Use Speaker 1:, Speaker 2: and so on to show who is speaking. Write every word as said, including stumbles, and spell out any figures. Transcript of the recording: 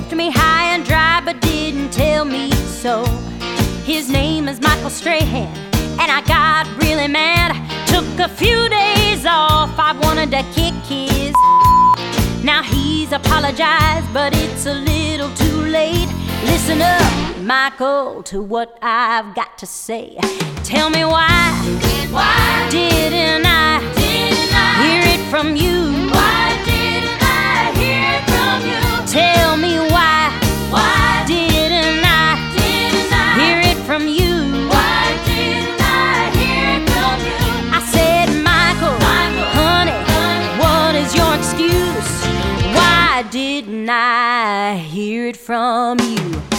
Speaker 1: left me high and dry but didn't tell me so. His name is Michael Strahan, and I got really mad. Took a few days off, I wanted to kick his. Now he's apologized, but it's a little too late. Listen up, Michael, to what I've got to say. Tell me why,
Speaker 2: Why
Speaker 1: didn't I
Speaker 2: didn't I
Speaker 1: hear it from you?
Speaker 2: Why didn't I hear it from you?
Speaker 1: Tell me why,
Speaker 2: Why
Speaker 1: didn't I
Speaker 2: didn't I
Speaker 1: hear it from you?
Speaker 2: Why didn't I hear it from you?
Speaker 1: I said, Michael,
Speaker 2: Michael,
Speaker 1: honey,
Speaker 2: honey,
Speaker 1: what is your excuse? Why didn't I hear it from you?